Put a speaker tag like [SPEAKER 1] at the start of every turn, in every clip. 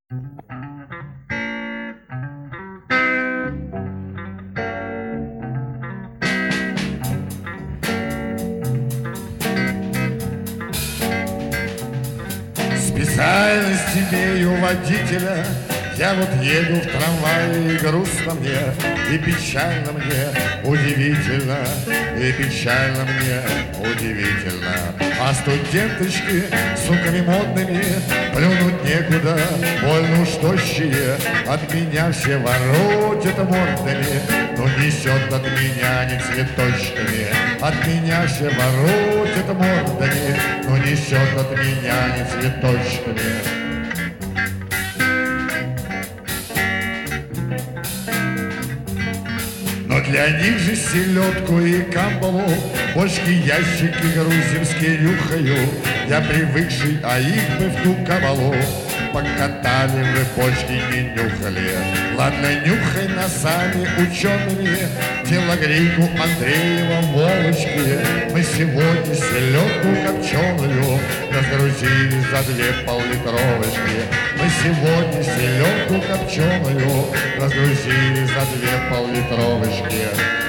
[SPEAKER 1] Специальность имею водителя. Я вот еду в трамвае, и грустно мне, и печально мне, удивительно, и печально мне, удивительно. А студенточки суками модными плюнуть некуда, больно уж тощие, от меня все воротят мордами, но несет от меня не цветочками, от меня все воротят мордами, но несет от меня не цветочками. Но для них же селедку и камбалу, бочки, ящики грузинские нюхаю. Я привыкший, а их бы в ту кабалу покатали вы, бочки не нюхали. Ладно, нюхай носами учеными телогрейку Андреева Волочки. Мы сегодня селедку копченую разгрузили за 2 пол-литровочки. Мы сегодня селедку копченую разгрузили за 2 пол-литровочки.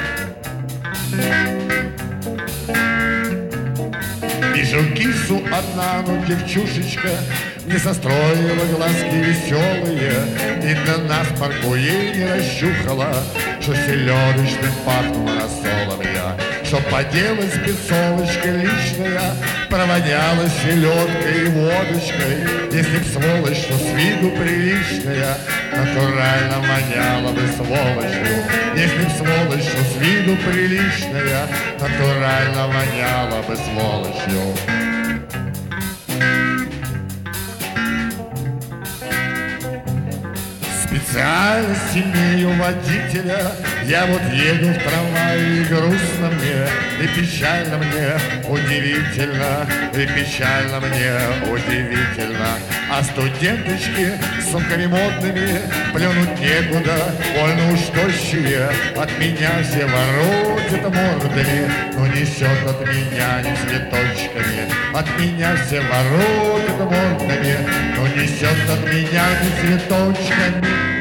[SPEAKER 1] Вижу кису одна, но девчушечка не состроила глазки веселые, и для нас паркуей не расщухала, что селедочным пахнула рассолом я, что поделать спецовочкой личная провоняла селедкой и водочкой. Если б сволочь, что с виду приличная, натурально воняла бы сволочью. Если б сволочь, что с виду приличная, натурально воняла бы сволочью. Специальность имею водителя. Я вот еду в трамвае, и грустно мне, и печально мне, удивительно, и печально мне, удивительно. А студенточки с сумками модными плюнуть некуда, больно уж тощие, от меня все воротят мордами, но несет от меня не цветочками, от меня все воротят мордами, но несет от меня не цветочками.